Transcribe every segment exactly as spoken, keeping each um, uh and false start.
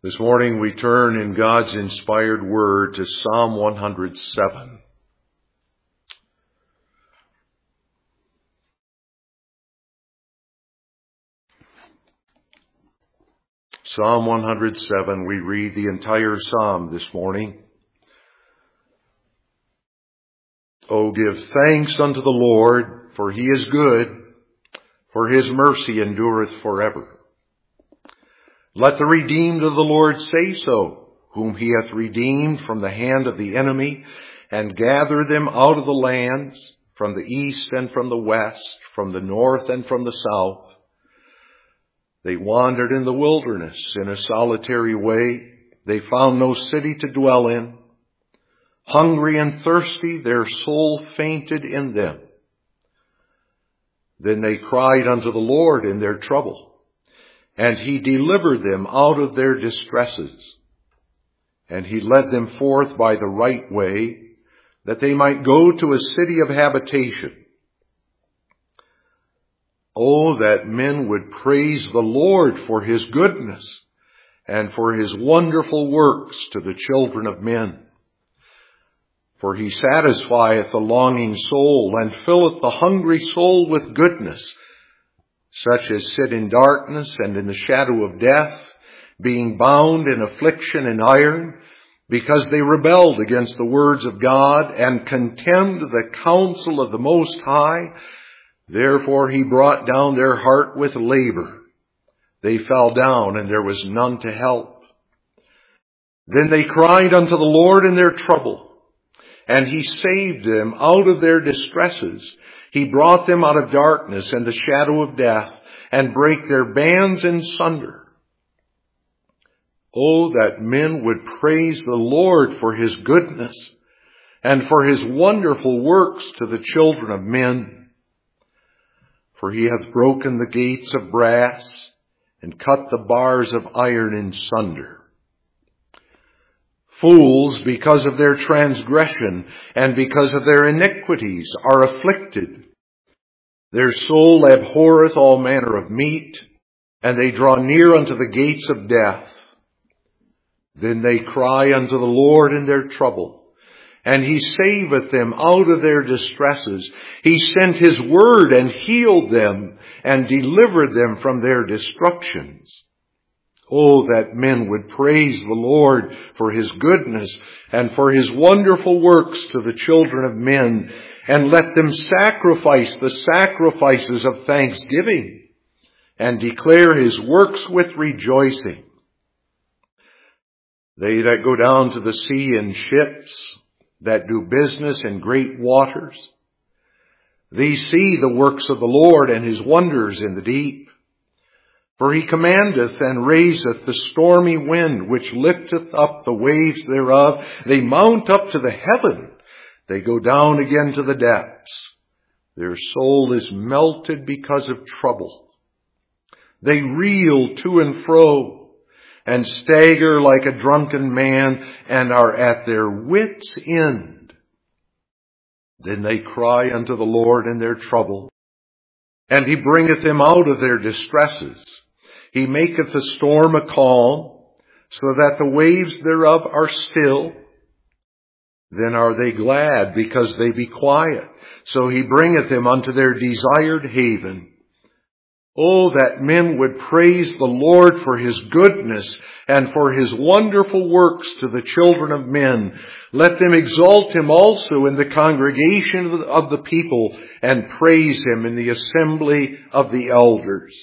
This morning we turn in God's inspired word to Psalm one hundred seven. Psalm one hundred seven, we read the entire psalm this morning. Oh, give thanks unto the Lord, for he is good, for his mercy endureth forever. Let the redeemed of the Lord say so, whom he hath redeemed from the hand of the enemy, and gather them out of the lands, from the east and from the west, from the north and from the south. They wandered in the wilderness in a solitary way. They found no city to dwell in. Hungry and thirsty, their soul fainted in them. Then they cried unto the Lord in their trouble, and he delivered them out of their distresses. And he led them forth by the right way, that they might go to a city of habitation. Oh, that men would praise the Lord for his goodness, and for his wonderful works to the children of men. For he satisfieth the longing soul, and filleth the hungry soul with goodness. Such as sit in darkness and in the shadow of death, being bound in affliction and iron, because they rebelled against the words of God, and contemned the counsel of the Most High. Therefore he brought down their heart with labor. They fell down, and there was none to help. Then they cried unto the Lord in their trouble, and he saved them out of their distresses. He brought them out of darkness and the shadow of death, and brake their bands in sunder. Oh, that men would praise the Lord for his goodness, and for his wonderful works to the children of men. For he hath broken the gates of brass, and cut the bars of iron in sunder. Fools, because of their transgression and because of their iniquities, are afflicted. Their soul abhorreth all manner of meat, and they draw near unto the gates of death. Then they cry unto the Lord in their trouble, and he saveth them out of their distresses. He sent his word and healed them, and delivered them from their destructions. Oh, that men would praise the Lord for his goodness and for his wonderful works to the children of men, and let them sacrifice the sacrifices of thanksgiving, and declare his works with rejoicing. They that go down to the sea in ships, that do business in great waters, these see the works of the Lord and his wonders in the deep. For he commandeth and raiseth the stormy wind, which lifteth up the waves thereof. They mount up to the heaven. They go down again to the depths. Their soul is melted because of trouble. They reel to and fro, and stagger like a drunken man, and are at their wits' end. Then they cry unto the Lord in their trouble, and he bringeth them out of their distresses. He maketh the storm a calm, so that the waves thereof are still. Then are they glad, because they be quiet. So he bringeth them unto their desired haven. Oh, that men would praise the Lord for his goodness, and for his wonderful works to the children of men. Let them exalt him also in the congregation of the people, and praise him in the assembly of the elders.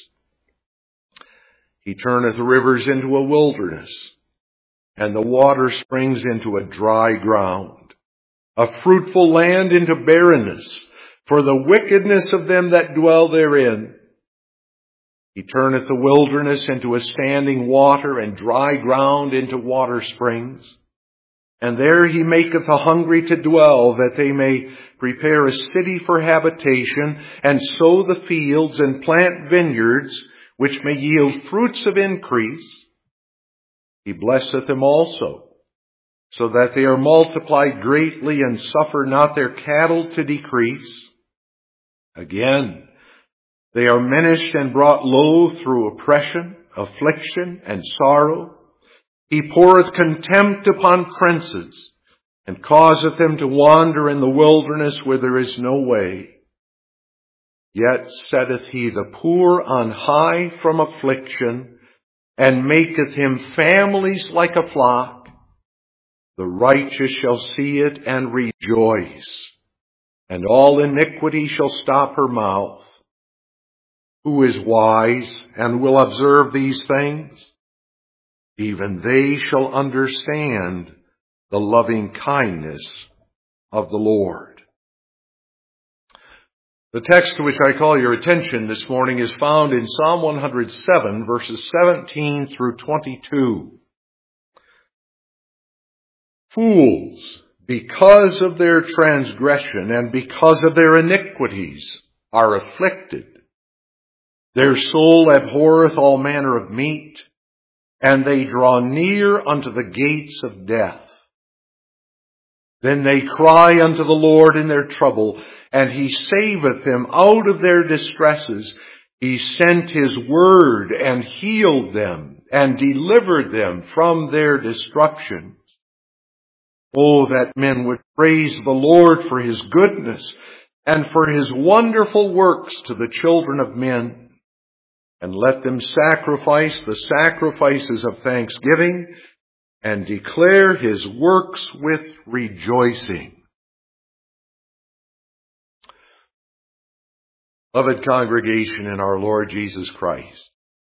He turneth rivers into a wilderness, and the water springs into a dry ground, a fruitful land into barrenness, for the wickedness of them that dwell therein. He turneth the wilderness into a standing water, and dry ground into water springs. And there he maketh the hungry to dwell, that they may prepare a city for habitation, and sow the fields, and plant vineyards, which may yield fruits of increase. He blesseth them also, so that they are multiplied greatly, and suffer not their cattle to decrease. Again, they are menaced and brought low through oppression, affliction, and sorrow. He poureth contempt upon princes, and causeth them to wander in the wilderness where there is no way. Yet setteth he the poor on high from affliction, and maketh him families like a flock. The righteous shall see it and rejoice, and all iniquity shall stop her mouth. Who is wise and will observe these things? Even they shall understand the loving kindness of the Lord. The text to which I call your attention this morning is found in Psalm one hundred seven, verses seventeen through twenty-two. Fools, because of their transgression and because of their iniquities, are afflicted. Their soul abhorreth all manner of meat, and they draw near unto the gates of death. Then they cry unto the Lord in their trouble, and he saveth them out of their distresses. He sent his word and healed them and delivered them from their destructions. Oh, that men would praise the Lord for his goodness and for his wonderful works to the children of men. And let them sacrifice the sacrifices of thanksgiving and declare his works with rejoicing. Beloved congregation in our Lord Jesus Christ,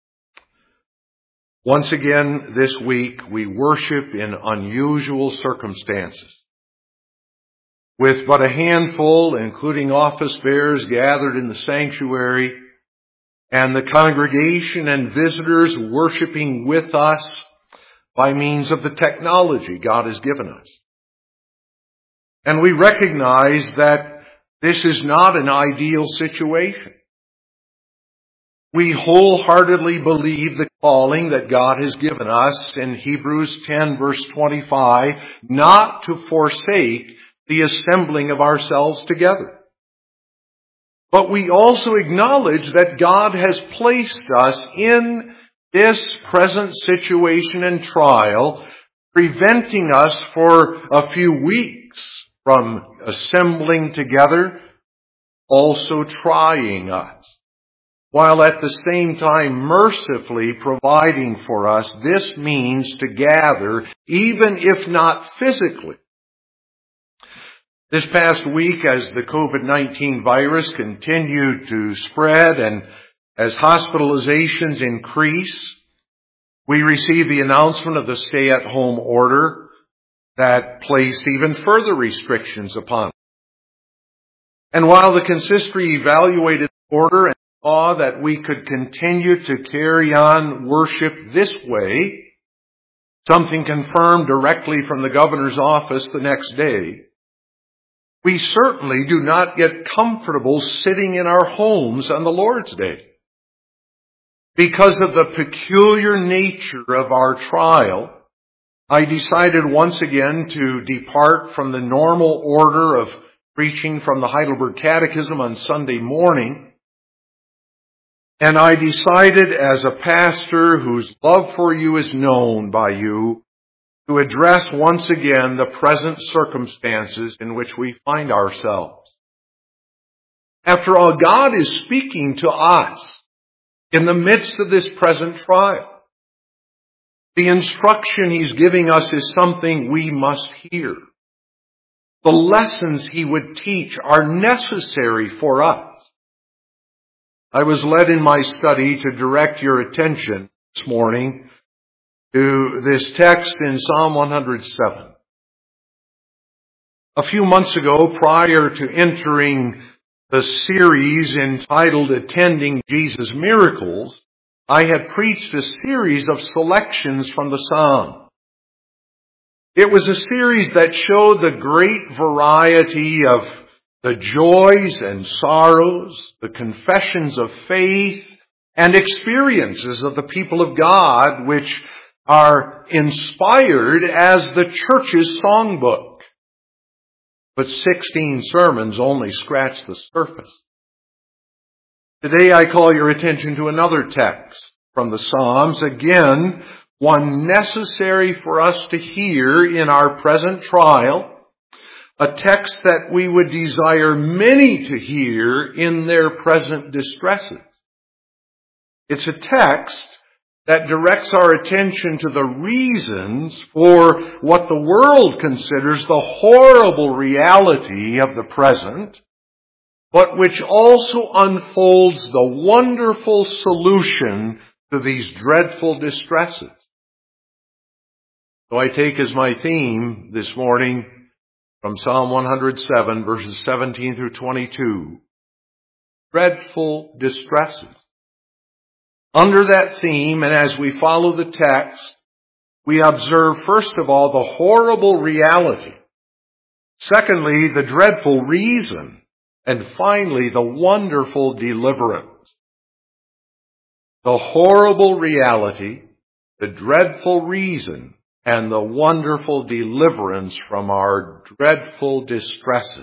once again this week we worship in unusual circumstances. With but a handful, including office bearers, gathered in the sanctuary, and the congregation and visitors worshiping with us by means of the technology God has given us. And we recognize that this is not an ideal situation. We wholeheartedly believe the calling that God has given us in Hebrews ten verse twenty-five, not to forsake the assembling of ourselves together. But we also acknowledge that God has placed us in this present situation and trial, preventing us for a few weeks from assembling together, also trying us, while at the same time mercifully providing for us this means to gather, even if not physically. This past week, as the COVID nineteen virus continued to spread and as hospitalizations increase, we received the announcement of the stay-at-home order that placed even further restrictions upon us. And while the consistory evaluated the order and saw that we could continue to carry on worship this way, something confirmed directly from the governor's office the next day, we certainly do not get comfortable sitting in our homes on the Lord's Day. Because of the peculiar nature of our trial, I decided once again to depart from the normal order of preaching from the Heidelberg Catechism on Sunday morning. And I decided, as a pastor whose love for you is known by you, to address once again the present circumstances in which we find ourselves. After all, God is speaking to us in the midst of this present trial. The instruction He's giving us is something we must hear. The lessons He would teach are necessary for us. I was led in my study to direct your attention this morning to this text in Psalm one hundred seven. A few months ago, prior to entering the series entitled Attending Jesus' Miracles, I had preached a series of selections from the Psalm. It was a series that showed the great variety of the joys and sorrows, the confessions of faith, and experiences of the people of God, which are inspired as the church's songbook. But sixteen sermons only scratch the surface. Today I call your attention to another text from the Psalms, again one necessary for us to hear in our present trial, a text that we would desire many to hear in their present distresses. It's a text that directs our attention to the reasons for what the world considers the horrible reality of the present, but which also unfolds the wonderful solution to these dreadful distresses. So I take as my theme this morning from Psalm one hundred seven, verses seventeen through twenty-two, dreadful distresses. Under that theme, and as we follow the text, we observe, first of all, the horrible reality. Secondly, the dreadful reason. And finally, the wonderful deliverance. The horrible reality, the dreadful reason, and the wonderful deliverance from our dreadful distresses.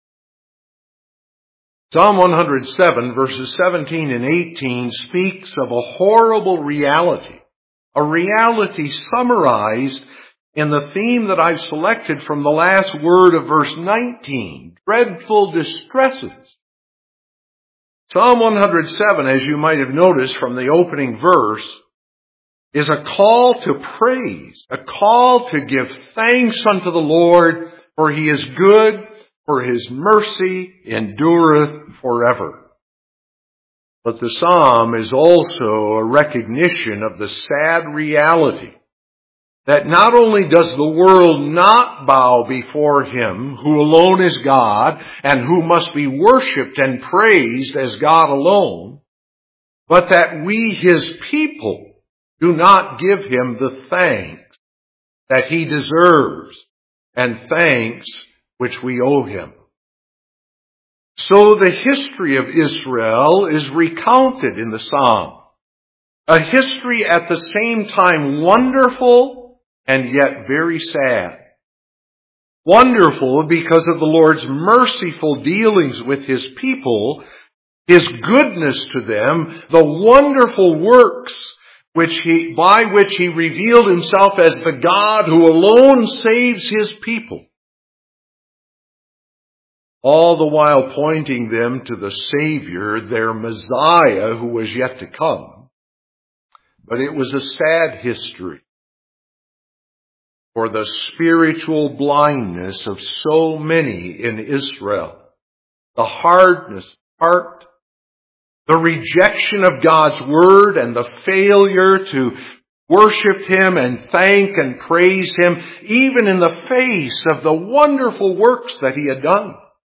Psalm one hundred seven, verses seventeen and eighteen, speaks of a horrible reality, a reality summarized in the theme that I've selected from the last word of verse nineteen, dreadful distresses. Psalm one hundred seven, as you might have noticed from the opening verse, is a call to praise, a call to give thanks unto the Lord, for He is good, for His mercy endureth forever. But the psalm is also a recognition of the sad reality that not only does the world not bow before Him who alone is God and who must be worshipped and praised as God alone, but that we, His people, do not give Him the thanks that He deserves and thanks which we owe Him. So the history of Israel is recounted in the psalm. A history at the same time wonderful and yet very sad. Wonderful because of the Lord's merciful dealings with His people, His goodness to them, the wonderful works which he, by which He revealed Himself as the God who alone saves His people. All the while pointing them to the Savior, their Messiah, who was yet to come. But it was a sad history for the spiritual blindness of so many in Israel, the hardness of heart, the rejection of God's Word, and the failure to worship Him and thank and praise Him, even in the face of the wonderful works that He had done.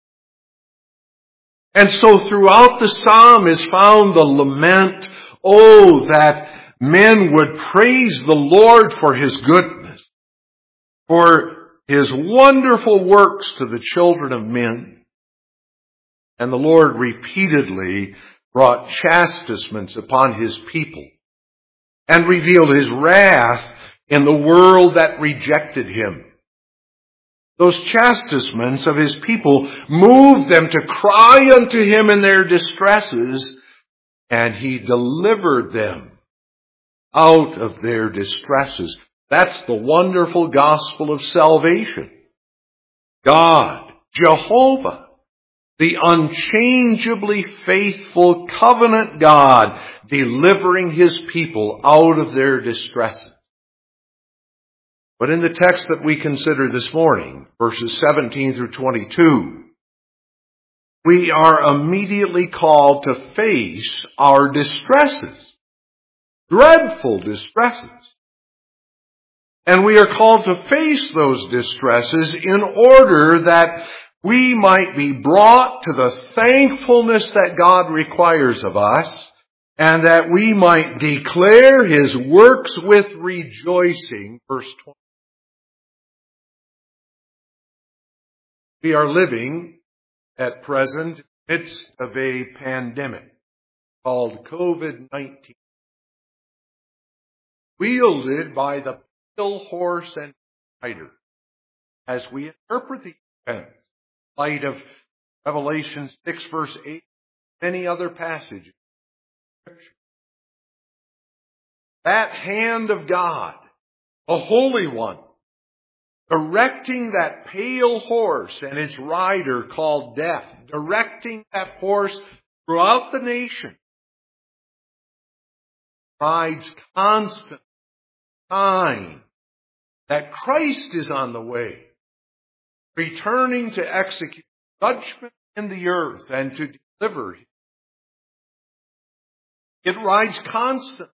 And so throughout the psalm is found the lament, oh, that men would praise the Lord for His goodness, for His wonderful works to the children of men. And the Lord repeatedly brought chastisements upon His people and revealed His wrath in the world that rejected Him. Those chastisements of His people moved them to cry unto Him in their distresses, and He delivered them out of their distresses. That's the wonderful gospel of salvation. God, Jehovah, the unchangeably faithful covenant God, delivering His people out of their distresses. But in the text that we consider this morning, verses seventeen through twenty-two, we are immediately called to face our distresses, dreadful distresses. And we are called to face those distresses in order that we might be brought to the thankfulness that God requires of us, and that we might declare His works with rejoicing. Verse twenty. We are living at present in the midst of a pandemic called covid nineteen, wielded by the pale horse and rider. As we interpret the events in light of Revelation six verse eight, many other passages of Scripture. that hand of God, the Holy One, directing that pale horse and its rider called Death, directing that horse throughout the nation, rides constant sign that Christ is on the way, returning to execute judgment in the earth and to deliver. It rides constant.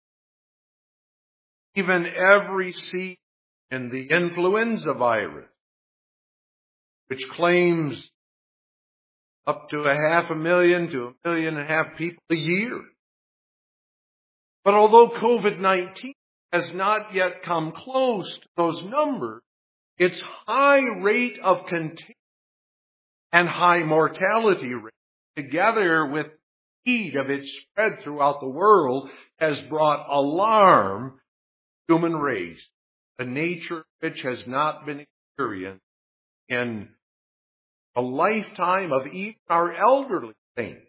Even every season in the influenza virus, which claims up to a half a million to a million and a half people a year. But although COVID nineteen has not yet come close to those numbers, its high rate of contagion and high mortality rate, together with the speed of its spread throughout the world, has brought alarm to the human race, the nature which has not been experienced in a lifetime of even our elderly saints.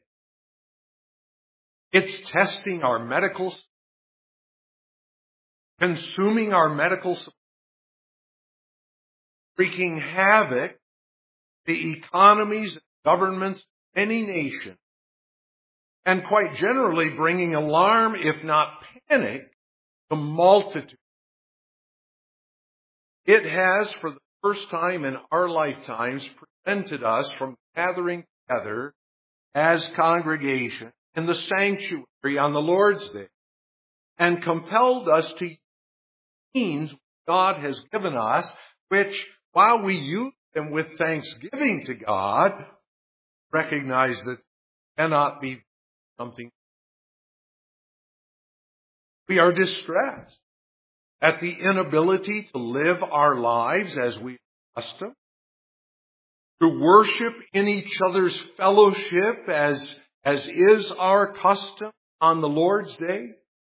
It's testing our medical, consuming our medical supply, wreaking havoc the economies and governments of any nation, and quite generally bringing alarm, if not panic, to multitudes. It has, for the first time in our lifetimes, prevented us from gathering together as congregation in the sanctuary on the Lord's Day, and compelled us to use means God has given us, which, while we use them with thanksgiving to God, recognize that cannot be something. We are distressed at the inability to live our lives as we are accustomed, to worship in each other's fellowship as, as is our custom on the Lord's Day.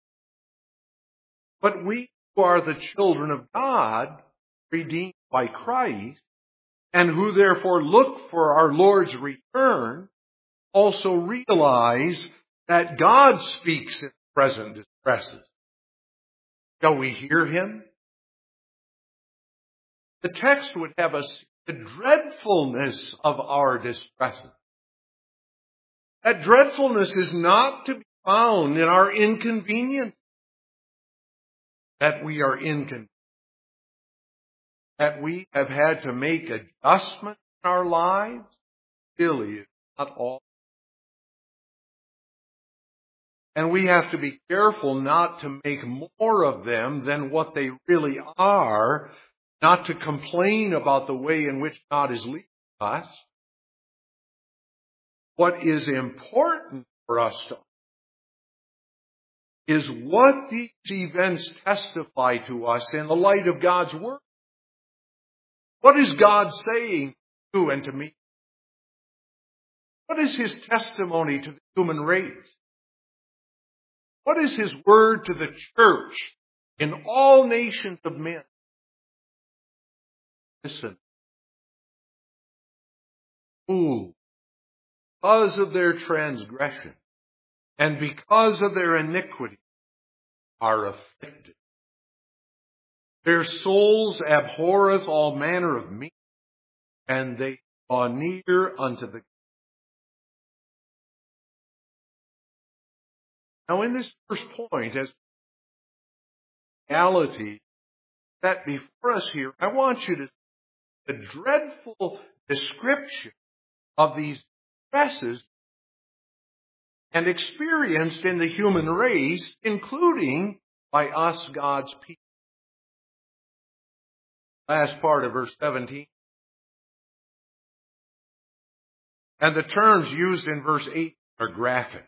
But we who are the children of God, redeemed by Christ, and who therefore look for our Lord's return, also realize that God speaks in present distresses. Shall we hear him? The text would have us see the dreadfulness of our distresses. That dreadfulness is not to be found in our inconvenience. That we are inconvenient. That we have had to make adjustments in our lives. Really, it's not all. And we have to be careful not to make more of them than what they really are, not to complain about the way in which God is leading us. What is important for us to is what these events testify to us in the light of God's Word. What is God saying to you and to me? What is his testimony to the human race? What is his word to the church in all nations of men? Listen. Who, because of their transgression and because of their iniquity, are afflicted. Their souls abhorreth all manner of meat, and they draw near unto the. Now, in this first point, as reality set before us here, I want you to see the dreadful description of these stresses and experienced in the human race, including by us, God's people. Last part of verse seventeen. And the terms used in verse eight are graphic.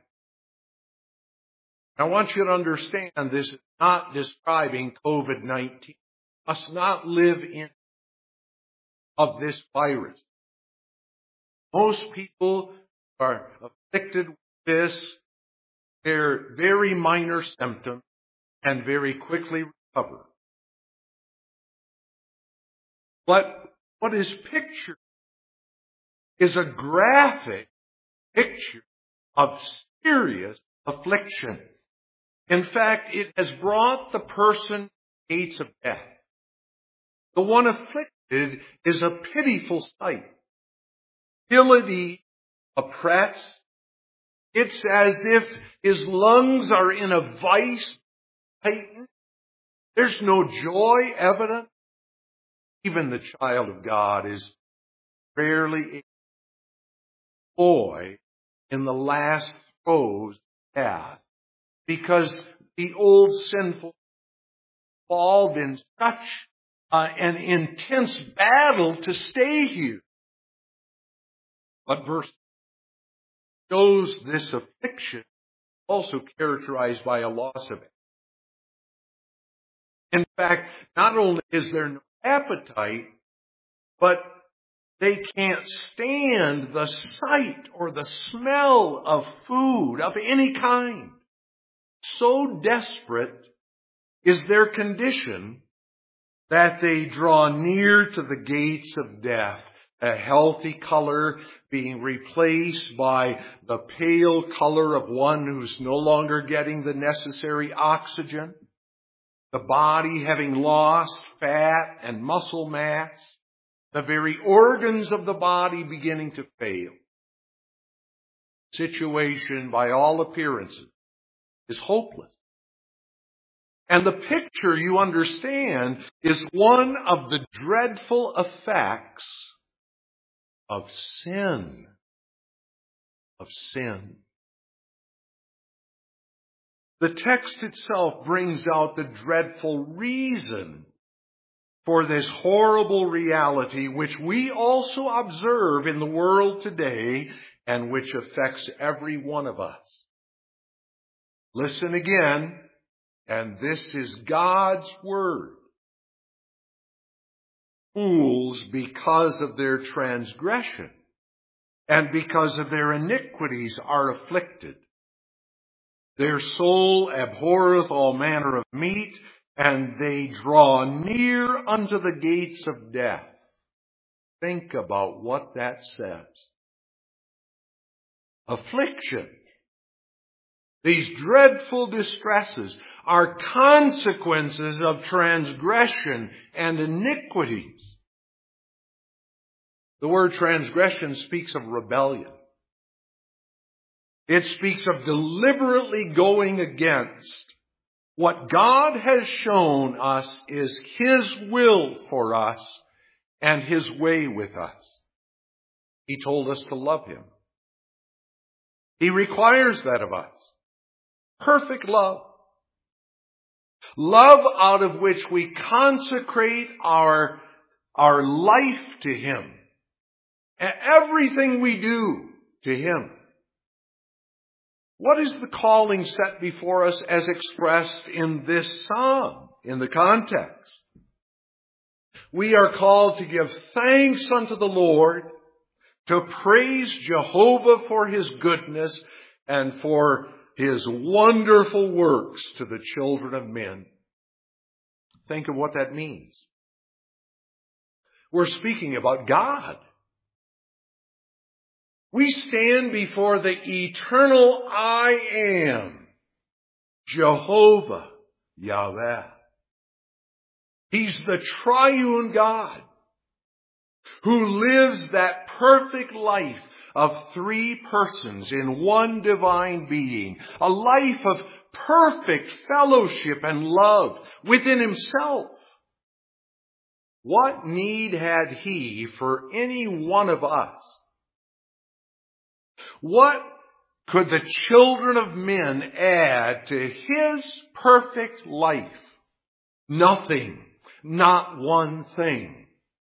I want you to understand this is not describing COVID nineteen. Must not live in of this virus. Most people are afflicted with this. They're very minor symptoms and very quickly recover. But what is pictured is a graphic picture of serious affliction. In fact, it has brought the person to the gates of death. The one afflicted is a pitiful sight. Ill-at-ease, oppressed. It's as if his lungs are in a vice, tightened. There's no joy evident. Even the child of God is rarely a joy in the last throes of death, because the old sinful involved in such uh, an intense battle to stay here. But verse shows this affliction also characterized by a loss of it. In fact, not only is there no appetite, but they can't stand the sight or the smell of food of any kind. So desperate is their condition that they draw near to the gates of death, a healthy color being replaced by the pale color of one who's no longer getting the necessary oxygen, the body having lost fat and muscle mass, the very organs of the body beginning to fail. Situation, by all appearances, is hopeless. And the picture, you understand, is one of the dreadful effects of sin. Of sin. The text itself brings out the dreadful reason for this horrible reality, which we also observe in the world today and which affects every one of us. Listen again, and this is God's word. Fools, because of their transgression and because of their iniquities, are afflicted. Their soul abhorreth all manner of meat, and they draw near unto the gates of death. Think about what that says. Affliction. These dreadful distresses are consequences of transgression and iniquities. The word transgression speaks of rebellion. It speaks of deliberately going against what God has shown us is His will for us and His way with us. He told us to love Him. He requires that of us. Perfect love. Love out of which we consecrate our, our life to Him. And everything we do to Him. What is the calling set before us as expressed in this psalm, in the context? We are called to give thanks unto the Lord, to praise Jehovah for His goodness and for His wonderful works to the children of men. Think of what that means. We're speaking about God. We stand before the eternal I Am, Jehovah, Yahweh. He's the triune God who lives that perfect life of three persons in one divine being, a life of perfect fellowship and love within Himself. What need had He for any one of us? What could the children of men add to His perfect life? Nothing. Not one thing.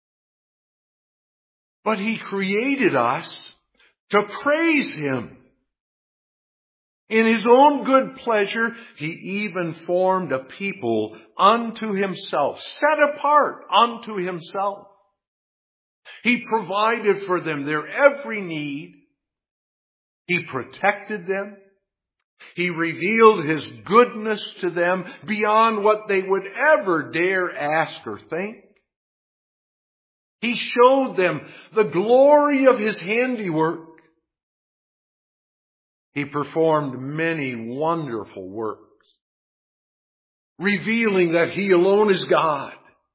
But He created us to praise Him. In His own good pleasure, He even formed a people unto Himself, set apart unto Himself. He provided for them their every need. He protected them. He revealed His goodness to them beyond what they would ever dare ask or think. He showed them the glory of His handiwork. He performed many wonderful works. revealing that He alone is God.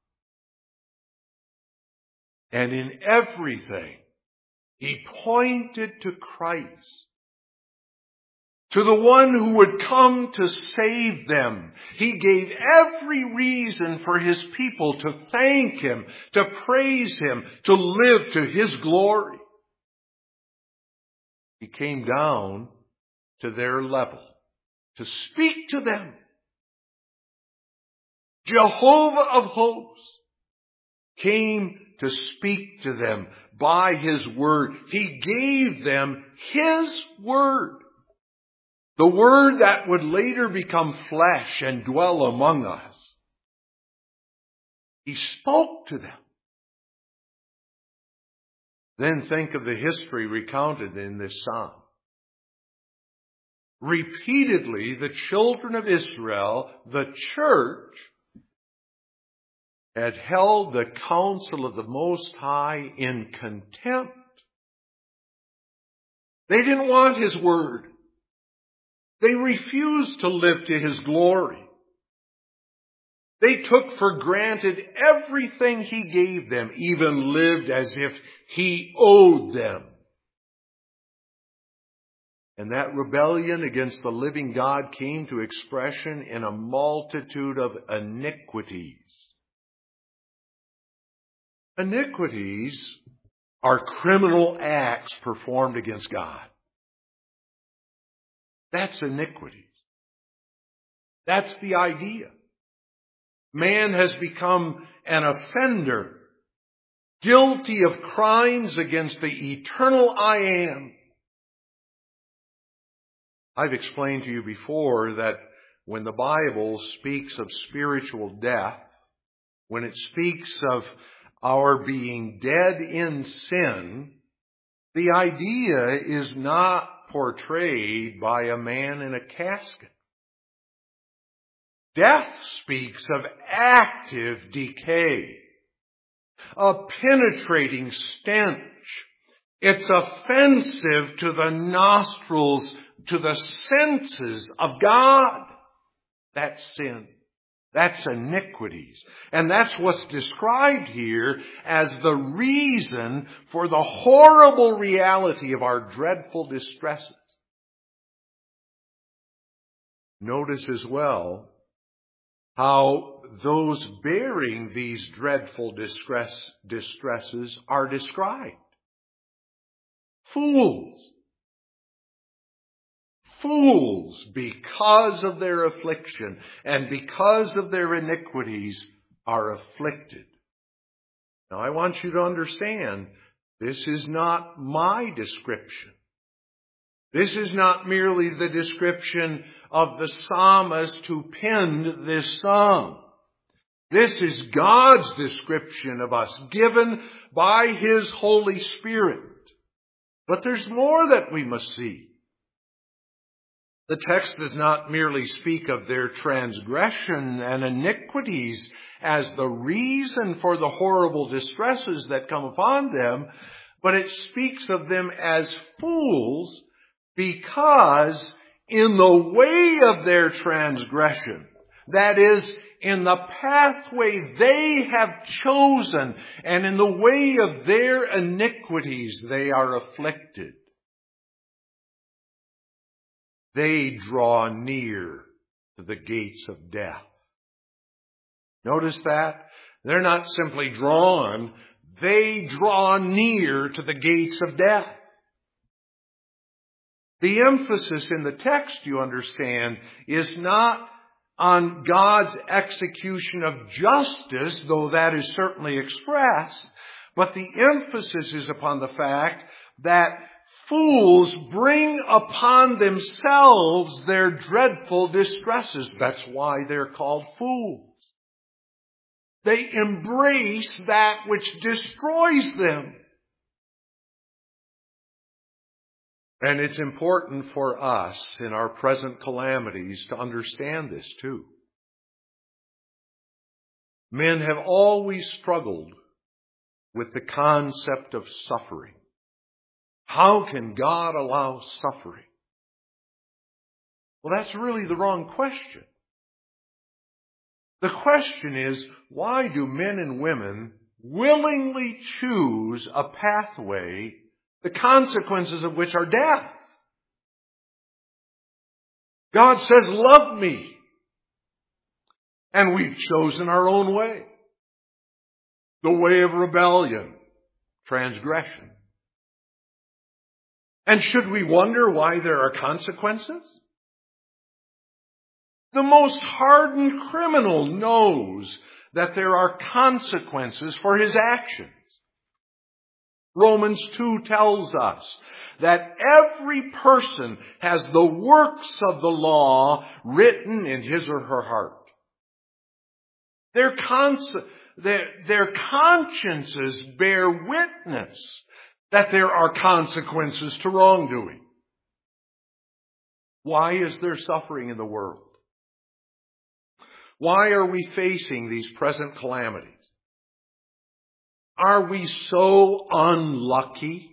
And in everything, He pointed to Christ, to the one who would come to save them. He gave every reason for His people to thank Him, to praise Him, to live to His glory. He came down to their level to speak to them. Jehovah of hosts came to speak to them by His word. He gave them His word. The word that would later become flesh and dwell among us. He spoke to them. Then think of the history recounted in this psalm. Repeatedly, the children of Israel, the church, had held the counsel of the Most High in contempt. They didn't want His word. They refused to live to His glory. They took for granted everything He gave them, even lived as if He owed them. And that rebellion against the living God came to expression in a multitude of iniquities. Iniquities are criminal acts performed against God. That's iniquities. That's the idea. Man has become an offender, guilty of crimes against the eternal I Am. I've explained to you before that when the Bible speaks of spiritual death, when it speaks of our being dead in sin, the idea is not portrayed by a man in a casket. Death speaks of active decay, a penetrating stench. It's offensive to the nostrils, to the senses of God. That's sin. That's iniquities. And that's what's described here as the reason for the horrible reality of our dreadful distresses. Notice as well how those bearing these dreadful distress, distresses are described. Fools. Fools, because of their affliction and because of their iniquities, are afflicted. Now, I want you to understand, this is not my description. This is not merely the description of the psalmist who penned this psalm. This is God's description of us, given by His Holy Spirit. But there's more that we must see. The text does not merely speak of their transgression and iniquities as the reason for the horrible distresses that come upon them, but it speaks of them as fools because in the way of their transgression, that is, in the pathway they have chosen, and in the way of their iniquities, they are afflicted. They draw near to the gates of death. Notice that? They're not simply drawn, they draw near to the gates of death. The emphasis in the text, you understand, is not on God's execution of justice, though that is certainly expressed, but the emphasis is upon the fact that fools bring upon themselves their dreadful distresses. That's why they're called fools. They embrace that which destroys them. And it's important for us in our present calamities to understand this too. Men have always struggled with the concept of suffering. How can God allow suffering? Well, that's really the wrong question. The question is, why do men and women willingly choose a pathway, the consequences of which are death? God says, love me. And we've chosen our own way. The way of rebellion, transgression. And should we wonder why there are consequences? The most hardened criminal knows that there are consequences for his actions. Romans two tells us that every person has the works of the law written in his or her heart. Their, cons- their, their consciences bear witness that there are consequences to wrongdoing. Why is there suffering in the world? Why are we facing these present calamities? Are we so unlucky?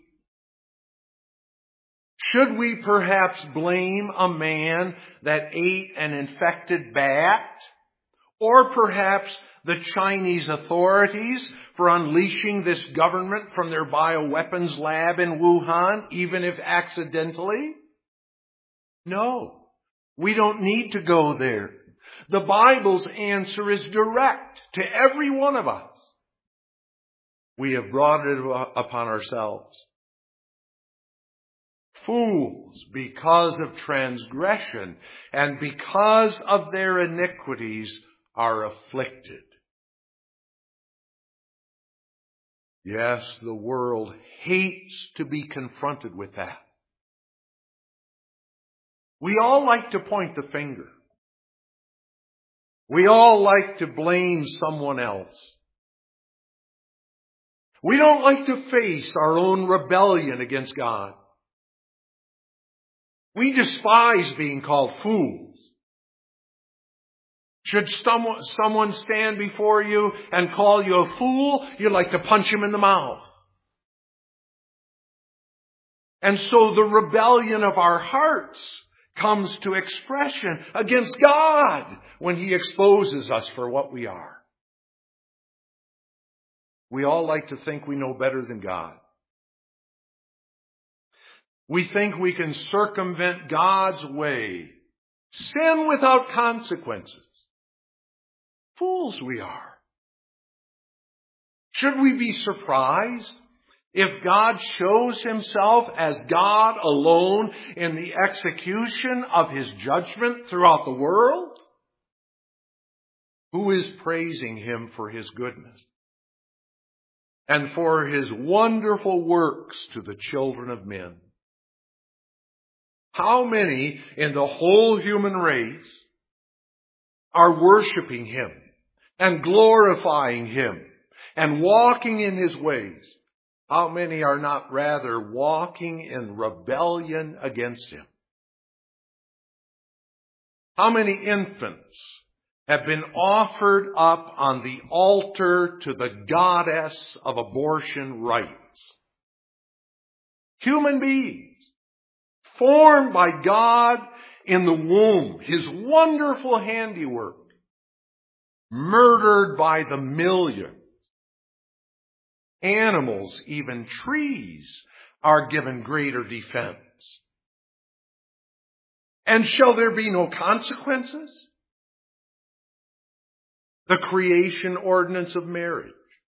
Should we perhaps blame a man that ate an infected bat? Or perhaps the Chinese authorities for unleashing this government from their bioweapons lab in Wuhan, even if accidentally? No, we don't need to go there. The Bible's answer is direct to every one of us. We have brought it upon ourselves. Fools, because of transgression and because of their iniquities, are afflicted. Yes, the world hates to be confronted with that. We all like to point the finger. We all like to blame someone else. We don't like to face our own rebellion against God. We despise being called fools. Should someone, someone stand before you and call you a fool, you like to punch him in the mouth. And so the rebellion of our hearts comes to expression against God when He exposes us for what we are. We all like to think we know better than God. We think we can circumvent God's way, sin without consequences. Fools we are. Should we be surprised if God shows Himself as God alone in the execution of His judgment throughout the world? Who is praising Him for His goodness and for His wonderful works to the children of men? How many in the whole human race are worshiping Him and glorifying Him and walking in His ways? How many are not rather walking in rebellion against Him? How many infants have been offered up on the altar to the goddess of abortion rights? Human beings, formed by God in the womb, His wonderful handiwork, murdered by the millions. Animals, even trees, are given greater defense. And shall there be no consequences? The creation ordinance of marriage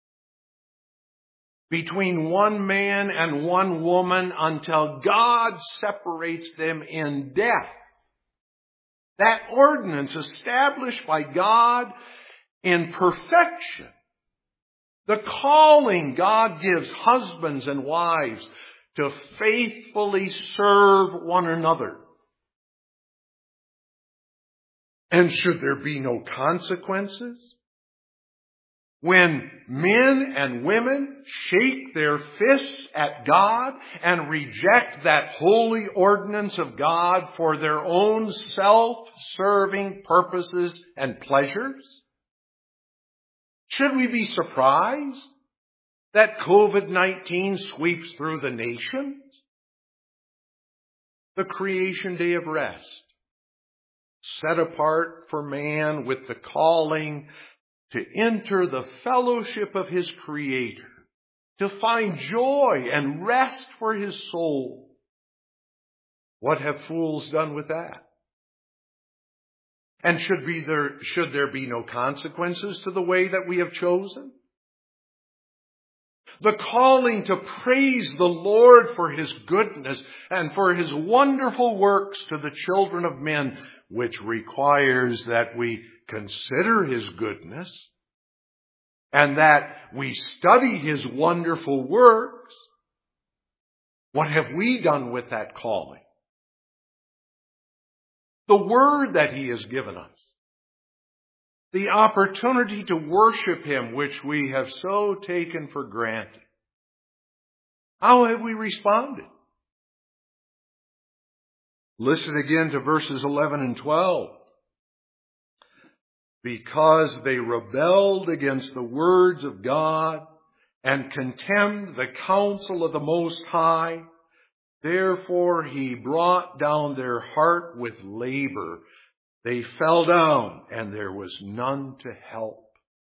between one man and one woman until God separates them in death. That ordinance established by God in perfection. The calling God gives husbands and wives to faithfully serve one another. And should there be no consequences? When men and women shake their fists at God and reject that holy ordinance of God for their own self-serving purposes and pleasures? Should we be surprised that covid nineteen sweeps through the nations? The creation day of rest set apart for man with the calling to enter the fellowship of his Creator, to find joy and rest for his soul. What have fools done with that? And should be there, should there be no consequences to the way that we have chosen? The calling to praise the Lord for his goodness and for his wonderful works to the children of men, which requires that we consider his goodness and that we study his wonderful works. What have we done with that calling? The word that he has given us. The opportunity to worship him, which we have so taken for granted. How have we responded? Listen again to verses eleven and twelve. Because they rebelled against the words of God and contemned the counsel of the Most High, therefore he brought down their heart with labor. They fell down, and there was none to help.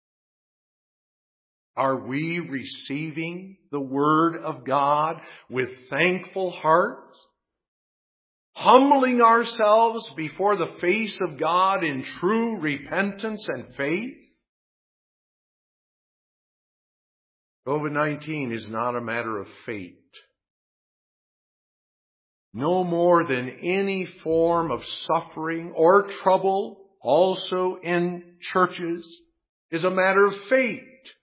Are we receiving the word of God with thankful hearts? Humbling ourselves before the face of God in true repentance and faith? COVID nineteen is not a matter of fate. No more than any form of suffering or trouble, also in churches, is a matter of fate.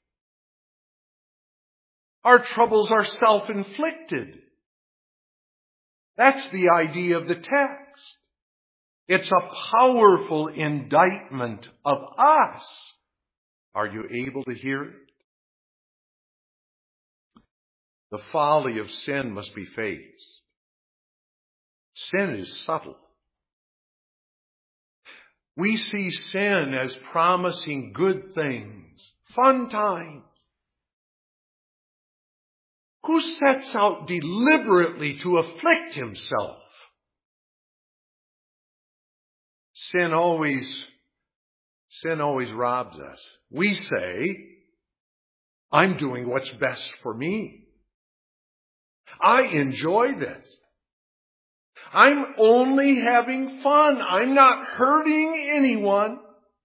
Our troubles are self-inflicted. That's the idea of the text. It's a powerful indictment of us. Are you able to hear it? The folly of sin must be faced. Sin is subtle. We see sin as promising good things, fun times. Who sets out deliberately to afflict himself? Sin always, sin always robs us. We say, I'm doing what's best for me. I enjoy this. I'm only having fun. I'm not hurting anyone.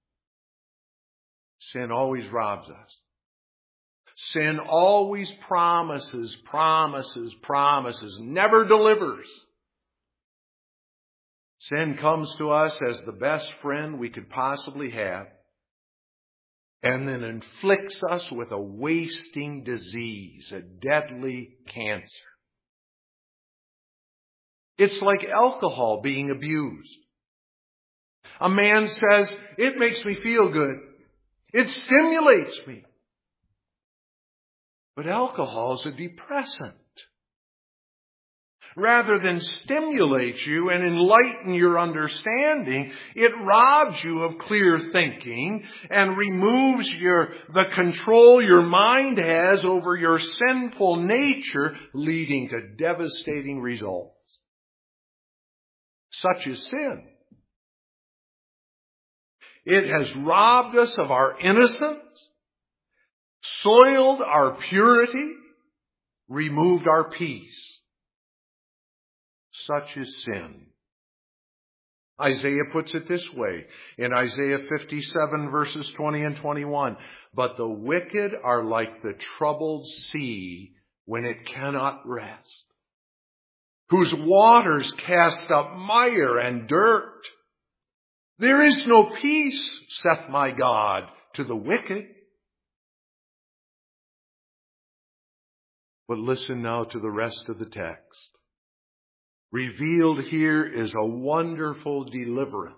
Sin always robs us. Sin always promises, promises, promises, never delivers. Sin comes to us as the best friend we could possibly have, and then inflicts us with a wasting disease, a deadly cancer. It's like alcohol being abused. A man says, it makes me feel good. It stimulates me. But alcohol is a depressant. Rather than stimulate you and enlighten your understanding, it robs you of clear thinking and removes your, the control your mind has over your sinful nature, leading to devastating results. Such is sin. It has robbed us of our innocence, soiled our purity, removed our peace. Such is sin. Isaiah puts it this way in Isaiah fifty-seven verses twenty and twenty-one. But the wicked are like the troubled sea when it cannot rest, whose waters cast up mire and dirt. There is no peace, saith my God, to the wicked. But listen now to the rest of the text. Revealed here is a wonderful deliverance.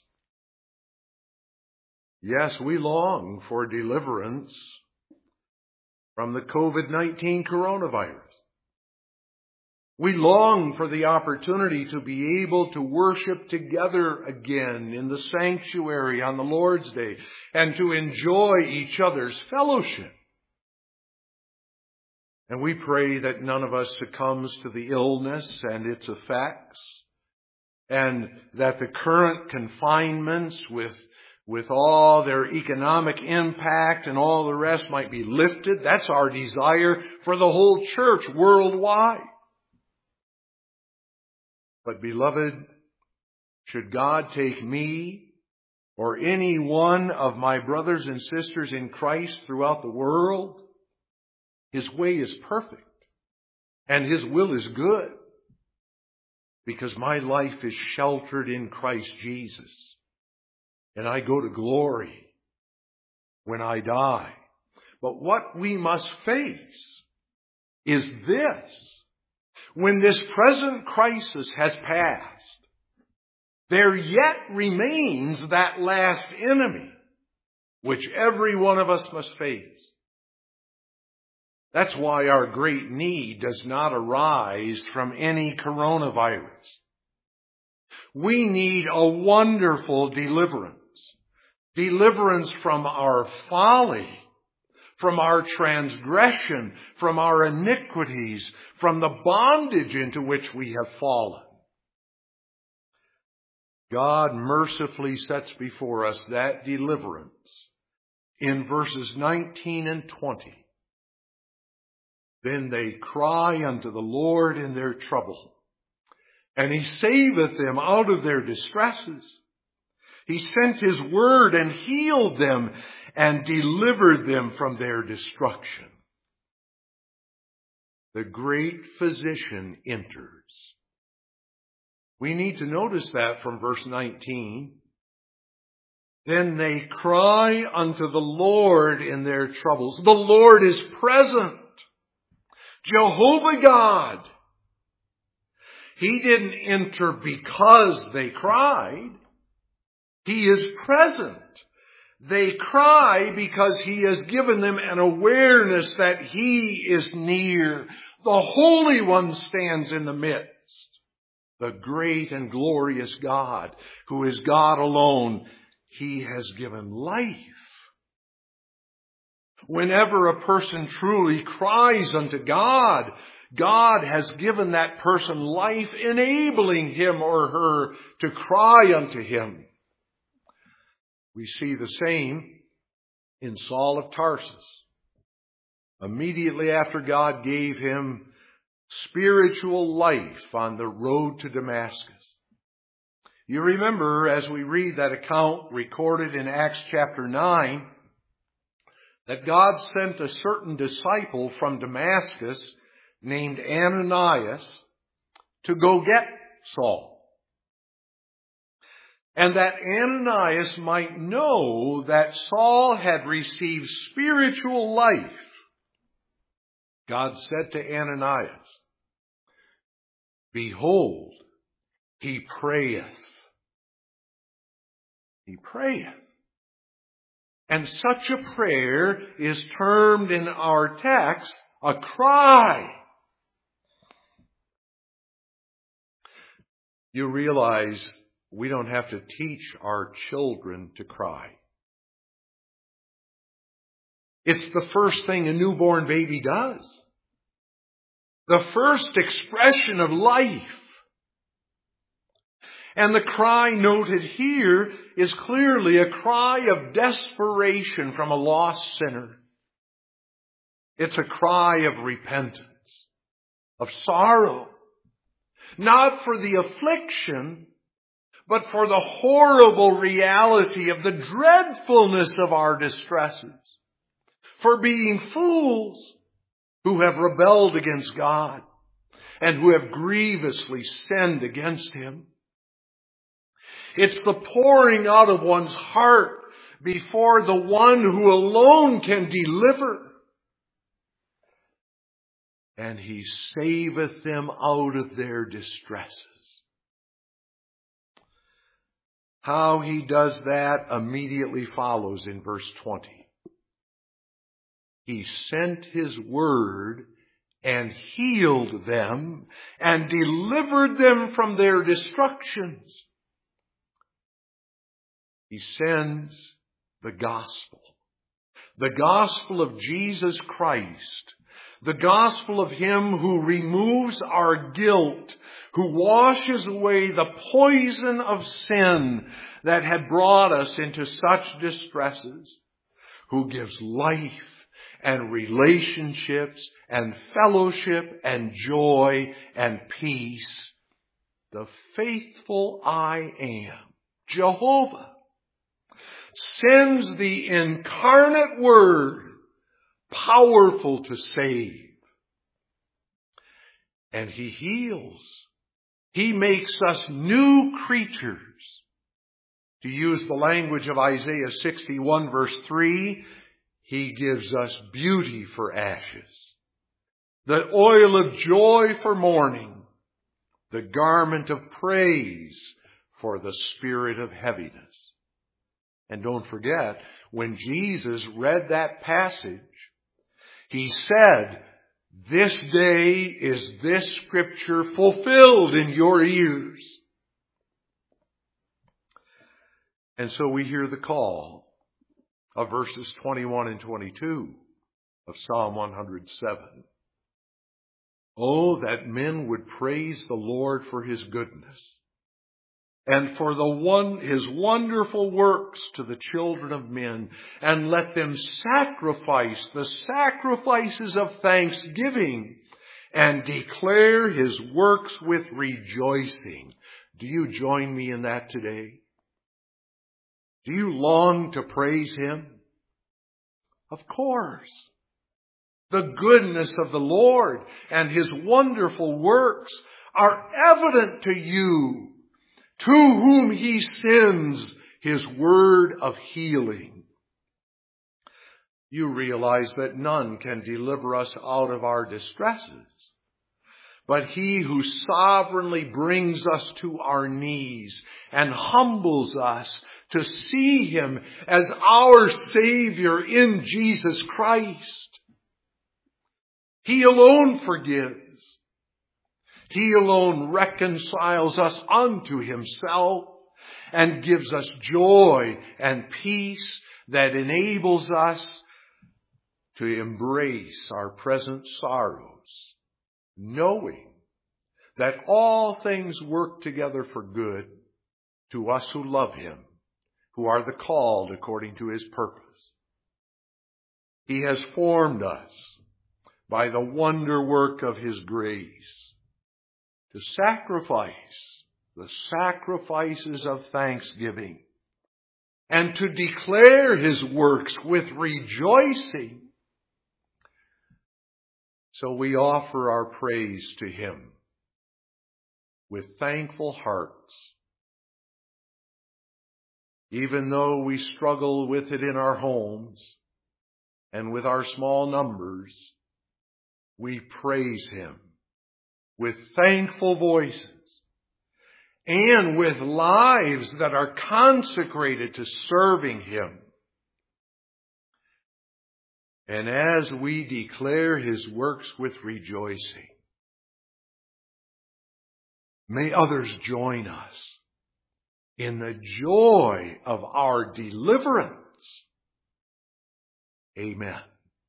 Yes, we long for deliverance from the COVID nineteen coronavirus. We long for the opportunity to be able to worship together again in the sanctuary on the Lord's Day and to enjoy each other's fellowship. And we pray that none of us succumbs to the illness and its effects, and that the current confinements with, with all their economic impact and all the rest might be lifted. That's our desire for the whole church worldwide. But beloved, should God take me or any one of my brothers and sisters in Christ throughout the world, His way is perfect and His will is good, because my life is sheltered in Christ Jesus and I go to glory when I die. But what we must face is this: when this present crisis has passed, there yet remains that last enemy, which every one of us must face. That's why our great need does not arise from any coronavirus. We need a wonderful deliverance. Deliverance from our folly, from our transgression, from our iniquities, from the bondage into which we have fallen. God mercifully sets before us that deliverance in verses nineteen and twenty. Then they cry unto the Lord in their trouble, and He saveth them out of their distresses. He sent His word and healed them and delivered them from their destruction. The great physician enters. We need to notice that from verse nineteen. Then they cry unto the Lord in their troubles. The Lord is present. Jehovah God. He didn't enter because they cried. He is present. They cry because He has given them an awareness that He is near. The Holy One stands in the midst. The great and glorious God, who is God alone, He has given life. Whenever a person truly cries unto God, God has given that person life, enabling him or her to cry unto Him. We see the same in Saul of Tarsus. Immediately after God gave him spiritual life on the road to Damascus. You remember, as we read that account recorded in Acts chapter nine, that God sent a certain disciple from Damascus named Ananias to go get Saul. And that Ananias might know that Saul had received spiritual life. God said to Ananias, Behold, he prayeth. He prayeth. And such a prayer is termed in our text a cry. You realize we don't have to teach our children to cry. It's the first thing a newborn baby does. The first expression of life. And the cry noted here is clearly a cry of desperation from a lost sinner. It's a cry of repentance, of sorrow, not for the affliction, but for the horrible reality of the dreadfulness of our distresses, for being fools who have rebelled against God and who have grievously sinned against Him. It's the pouring out of one's heart before the one who alone can deliver. And He saveth them out of their distresses. How He does that immediately follows in verse twenty. He sent His word and healed them and delivered them from their destructions. He sends the gospel. The gospel of Jesus Christ. The gospel of Him who removes our guilt, who washes away the poison of sin that had brought us into such distresses, who gives life and relationships and fellowship and joy and peace. The faithful I am, Jehovah, sends the incarnate Word, powerful to save. And He heals. He makes us new creatures. To use the language of Isaiah sixty-one verse three, He gives us beauty for ashes, the oil of joy for mourning, the garment of praise for the spirit of heaviness. And don't forget, when Jesus read that passage, He said, "This day is this scripture fulfilled in your ears." And so we hear the call of verses twenty-one and twenty-two of Psalm one hundred seven. Oh, that men would praise the Lord for His goodness and for the one, His wonderful works to the children of men, and let them sacrifice the sacrifices of thanksgiving and declare His works with rejoicing. Do you join me in that today? Do you long to praise Him? Of course. The goodness of the Lord and His wonderful works are evident to you, to whom He sends His word of healing. You realize that none can deliver us out of our distresses, but He who sovereignly brings us to our knees and humbles us to see Him as our Savior in Jesus Christ. He alone forgives. He alone reconciles us unto Himself and gives us joy and peace that enables us to embrace our present sorrows, knowing that all things work together for good to us who love Him, who are the called according to His purpose. He has formed us by the wonder work of His grace to sacrifice the sacrifices of thanksgiving and to declare His works with rejoicing. So we offer our praise to Him with thankful hearts. Even though we struggle with it in our homes and with our small numbers, we praise Him with thankful voices and with lives that are consecrated to serving Him. And as we declare His works with rejoicing, may others join us in the joy of our deliverance. Amen.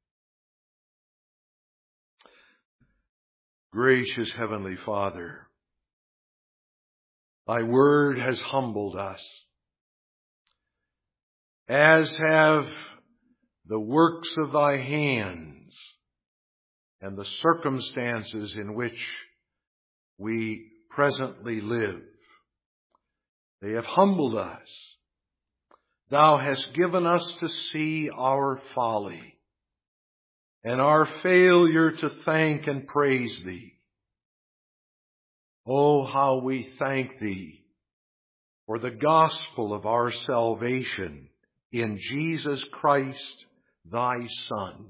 Gracious Heavenly Father, Thy word has humbled us, as have the works of Thy hands and the circumstances in which we presently live. They have humbled us. Thou hast given us to see our folly and our failure to thank and praise Thee. Oh, how we thank Thee for the gospel of our salvation in Jesus Christ, Thy Son,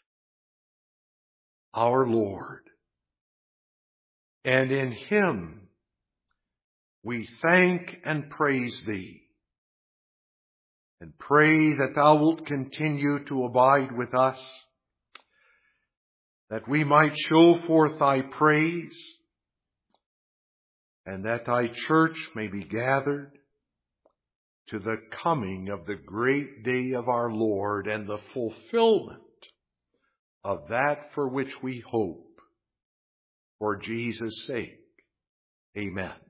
our Lord. And in Him we thank and praise Thee, and pray that Thou wilt continue to abide with us, that we might show forth Thy praise, and that Thy church may be gathered to the coming of the great day of our Lord and the fulfillment of that for which we hope. For Jesus' sake. Amen.